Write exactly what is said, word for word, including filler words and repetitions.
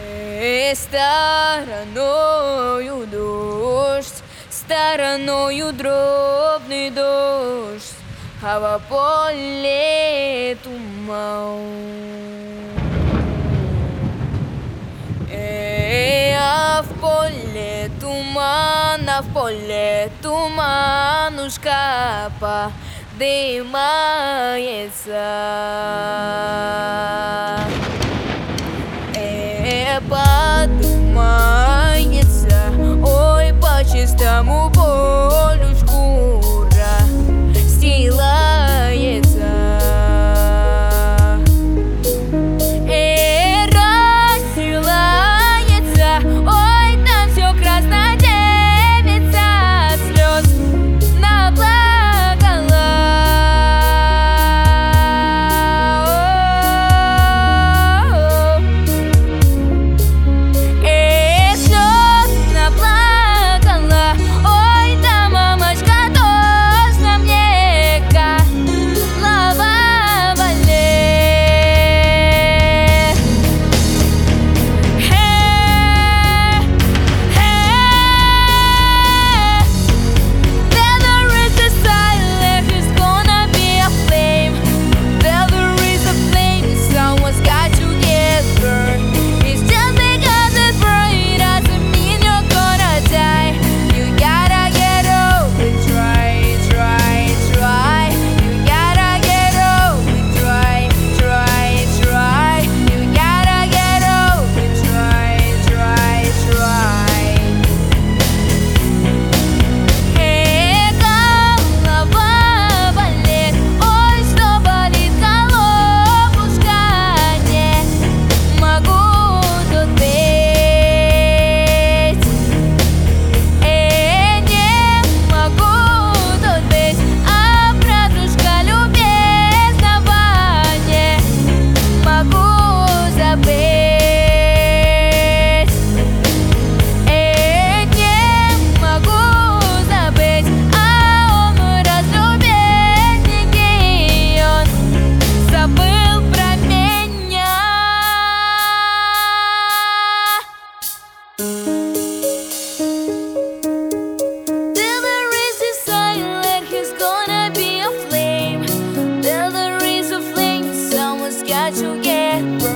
Эй, стороною дождь, стороною дробный дождь, а во поле туман. Эй, а в поле туман, а в поле туманушка подымается. Эй, подымается, ой, по чистому полю шкура стилается. Эй, расстилается, ой, там все красно девица от слез наплакала. Эй, слез наплакала, ой, да мамочка тоже на мне голова болит. There is a silence, there's gonna be a flame. There is a flame, someone's got to get burned. It's just because it's bright doesn't mean you're gonna die. You gotta get over it, try, try, try. You gotta get over it, try, try, try. You gotta get over it, try, try, try. Эй, голова болит, ой, что болит головушка, не могу тут быть. Эй, не могу тут быть, а братушка любезного не могу забыть. Эй, не могу забыть, а он мой разлюбезник, и он забыл про меня. There is a silence, he's gonna be a flame. There is a flame, someone's got to get